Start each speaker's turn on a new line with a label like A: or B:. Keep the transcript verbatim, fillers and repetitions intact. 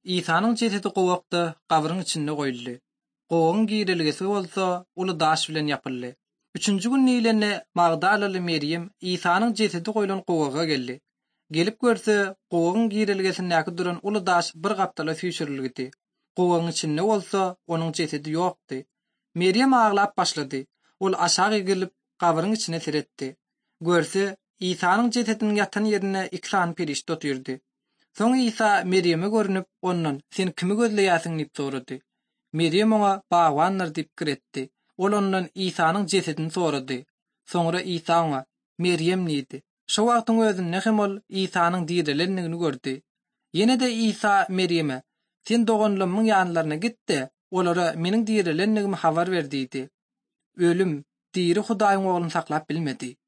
A: İsanyň jesedi gowakda gabyryň içinde goýuldy. Gowagyň girilgesi bolsa uly daş bilen ýapyldy. Üçünji gün ýylany Magdalaly Meryem İsanyň jesedi goýulan gowaga geldi. Gelip görse, gowagyň girilgesinde näki duran uly daş bir gapdala süýçürilgidi. Gowagyň içinde bolsa onuň jesedi ýokdy. Meryem aglap başlady. Ol aşağı gelip gabyryň içine seretdi. Görse, İsanyň jesediniň ýatan ýerine iki san perişte otyrdy. Soň İsa Meryem'e görünüp ondan "Sen kimi gözleýäsiň?" diýip sorady. Meryem oňa "Bagwanlar" diýip giretdi. Ol ondan İsanyň jesedini sorady. Soňra İsa oňa "Meryem" diýdi. Şo wagtyň özünde hem ol İsanyň diýrilendigini gördi. Ýene-de İsa Meryem'e "Sen doganlymyň ýanlaryna gitdi, olara meniň diýrilendigimi habar ber" diýdi. Ölüm, diri Hudaýyň ogluny saklap bilmedi.